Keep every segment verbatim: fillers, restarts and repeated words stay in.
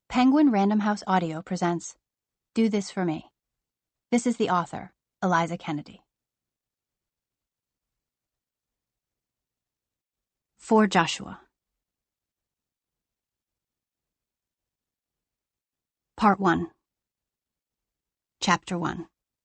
Penguin Random House Audio presents Do This For Me. This is the author, Eliza Kennedy. For Joshua. Part one. Chapter one.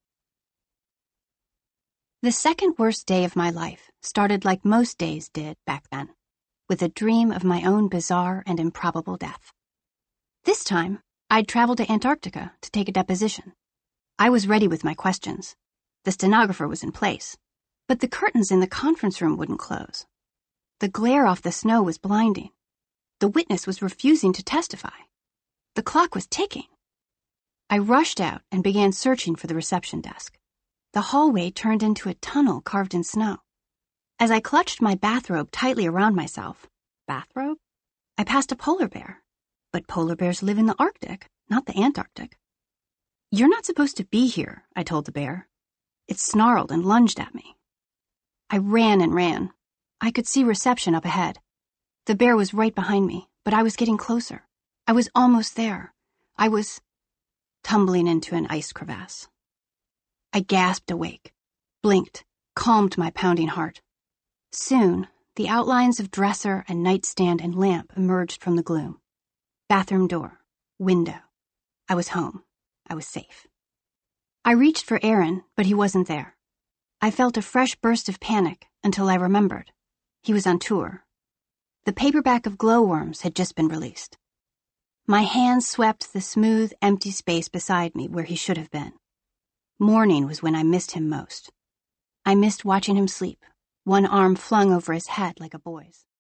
The second worst day of my life started like most days did back then, with a dream of my own bizarre and improbable death. This time, I'd traveled to Antarctica to take a deposition. I was ready with my questions. The stenographer was in place, but the curtains in the conference room wouldn't close. The glare off the snow was blinding. The witness was refusing to testify. The clock was ticking. I rushed out and began searching for the reception desk. The hallway turned into a tunnel carved in snow. As I clutched my bathrobe tightly around myself, bathrobe? I passed a polar bear. But polar bears live in the Arctic, not the Antarctic. "You're not supposed to be here," I told the bear. It snarled and lunged at me. I ran and ran. I could see reception up ahead. The bear was right behind me, but I was getting closer. I was almost there. I was tumbling into an ice crevasse. I gasped awake, blinked, calmed my pounding heart. Soon, the outlines of dresser and nightstand and lamp emerged from the gloom. Bathroom door, window. I was home. I was safe. I reached for Aaron, but he wasn't there. I felt a fresh burst of panic until I remembered. He was on tour. The paperback of Glowworms had just been released. My hands swept the smooth, empty space beside me where he should have been. Morning was when I missed him most. I missed watching him sleep, one arm flung over his head like a boy's.